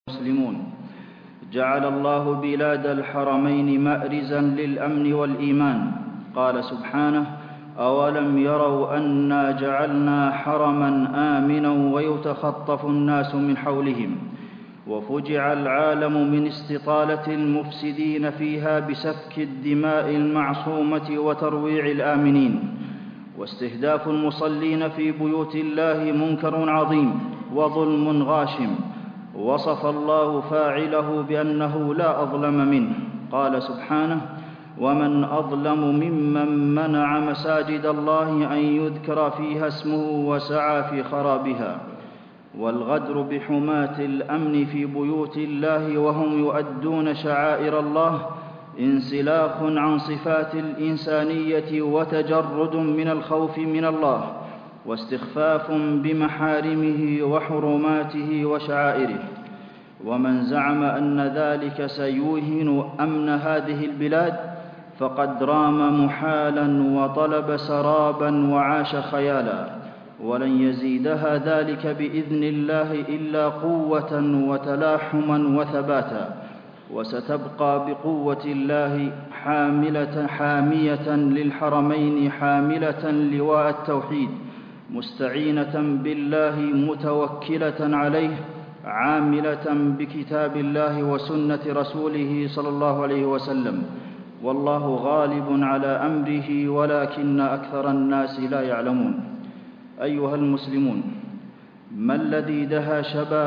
المسلمون. جعل الله بلاد الحرمين مأرزا للأمن والإيمان. قال سبحانه: أولم يروا أنا جعلنا حرما آمنا ويتخطف الناس من حولهم وفجع العالم من استطالة المفسدين فيها بسفك الدماء المعصومة وترويع الآمنين واستهداف المصلين في بيوت الله منكر عظيم وظلم غاشم. وصف الله فاعله بأنه لا أظلم منه. قال سبحانه: ومن أظلم ممن منع مساجد الله أن يذكر فيها اسمه وسعى في خرابها. والغدر بحماة الأمن في بيوت الله وهم يؤدون شعائر الله انسلاخ عن صفات الإنسانية وتجرد من الخوف من الله واستخفاف بمحارمه وحرماته وشعائره. ومن زعم أن ذلك سيوهن أمن هذه البلاد فقد رام محالا وطلب سرابا وعاش خيالا، ولن يزيدها ذلك بإذن الله إلا قوة وتلاحما وثباتا. وستبقى بقوة الله حامية للحرمين، حاملة لواء التوحيد، مستعينة بالله متوكلة عليه، عاملة بكتاب الله وسنة رسوله صلى الله عليه وسلم. والله غالب على أمره ولكن أكثر الناس لا يعلمون. أيها المسلمون، ما الذي دهى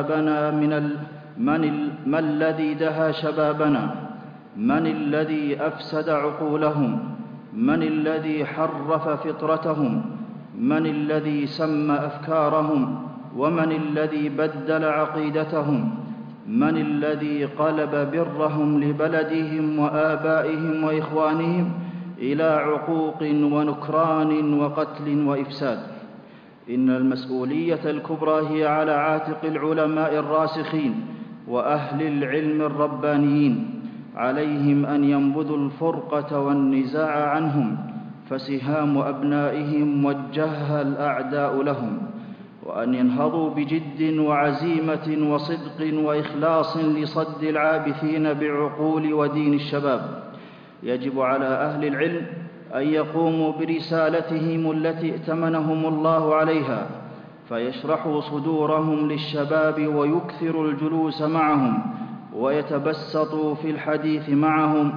شبابنا؟ من الذي أفسد عقولهم؟ من الذي حرف فطرتهم؟ من الذي سمى أفكارهم؟ ومن الذي بدل عقيدتهم؟ من الذي قلب برهم لبلدهم وآبائهم وإخوانهم إلى عقوق ونكران وقتل وإفساد؟ إن المسؤولية الكبرى هي على عاتق العلماء الراسخين وأهل العلم الربانيين. عليهم أن ينبذوا الفرقة والنزاع عنهم، فسهام أبنائهم وجهها الأعداء لهم، وأن ينهضوا بجد وعزيمة وصدق وإخلاص لصد العابثين بعقول ودين الشباب. يجب على أهل العلم أن يقوموا برسالتهم التي ائتمنهم الله عليها، فيشرحوا صدورهم للشباب ويكثروا الجلوس معهم ويتبسطوا في الحديث معهم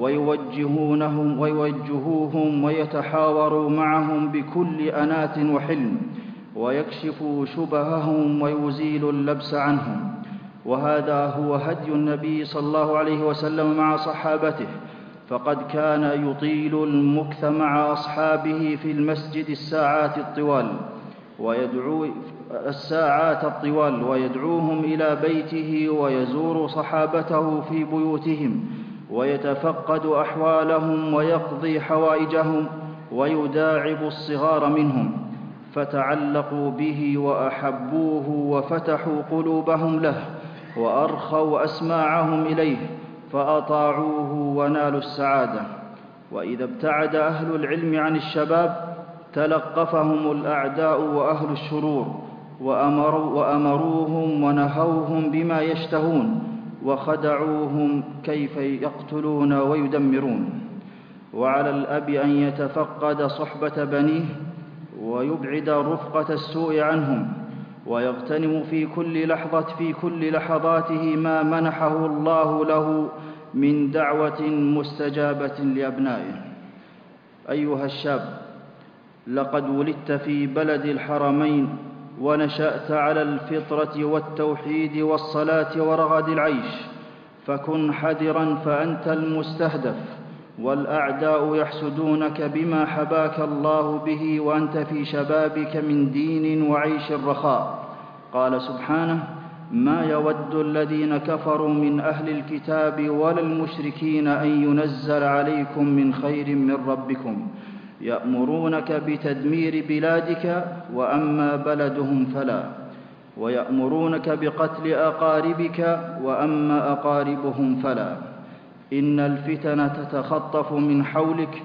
ويوجهوهم ويتحاوروا معهم بكل أنات وحلم، ويكشفوا شبههم ويزيلوا اللبس عنهم. وهذا هو هدي النبي صلى الله عليه وسلم مع صحابته، فقد كان يطيل المكث مع أصحابه في المسجد الساعات الطوال ويدعوهم إلى بيته ويزور صحابته في بيوتهم ويتفقد أحوالهم ويقضي حوائجهم ويداعب الصغار منهم، فتعلقوا به وأحبوه وفتحوا قلوبهم له وأرخوا أسماعهم إليه فأطاعوه ونالوا السعادة. وإذا ابتعد أهل العلم عن الشباب تلقفهم الأعداء وأهل الشرور وأمروهم ونهوهم بما يشتهون وخدعوهم كيف يقتلون ويدمرون. وعلى الأب أن يتفقد صحبة بنيه ويبعد رفقة السوء عنهم، ويغتنم في كل لحظاته ما منحه الله له من دعوة مستجابة لأبنائه. أيها الشاب، لقد ولدت في بلد الحرمين ونشأت على الفطرة والتوحيد والصلاة ورغد العيش، فكن حذراً فأنت المستهدف، والأعداء يحسدونك بما حباك الله به وأنت في شبابك من دين وعيش رخاء. قال سبحانه: ما يود الذين كفروا من أهل الكتاب ولا المشركين أن ينزل عليكم من خير من ربكم يأمرونك بتدمير بلادك وأما بلدهم فلا، ويأمرونك بقتل أقاربك وأما أقاربهم فلا. إن الفتن تتخطف من حولك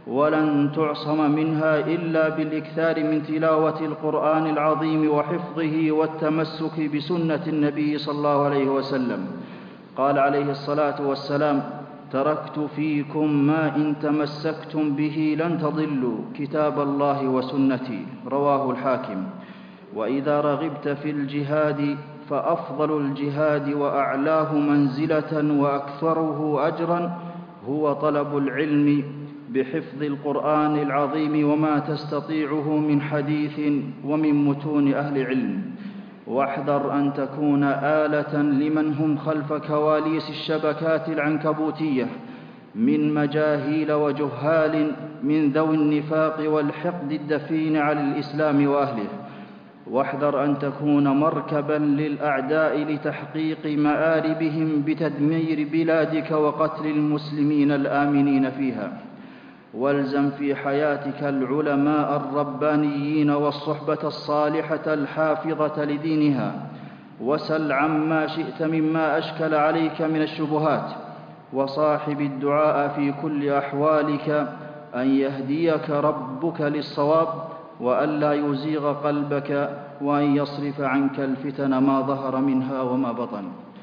ولن تعصم منها إلا بالإكثار من تلاوة القرآن العظيم وحفظه والتمسك بسنة النبي صلى الله عليه وسلم. قال عليه الصلاة والسلام: تركت فيكم ما إن تمسكتم به لن تضلوا، كتاب الله وسنتي. رواه الحاكم. وإذا رغبت في الجهاد فأفضل الجهاد وأعلاه منزلة وأكثره أجرا هو طلب العلم بحفظ القرآن العظيم وما تستطيعه من حديث ومن متون أهل علم. واحذر أن تكون آلة لمن هم خلف كواليس الشبكات العنكبوتية من مجاهيل وجهال من ذوي النفاق والحقد الدفين على الإسلام وأهله. واحذر أن تكون مركباً للأعداء لتحقيق مآربهم بتدمير بلادك وقتل المسلمين الآمنين فيها. والزم في حياتك العلماء الربانيين والصحبة الصالحة الحافظة لدينها، وسل عما شئت مما أشكل عليك من الشبهات، وصاحب الدعاء في كل أحوالك أن يهديك ربك للصواب وألا يزيغ قلبك وأن يصرف عنك الفتن ما ظهر منها وما بطن.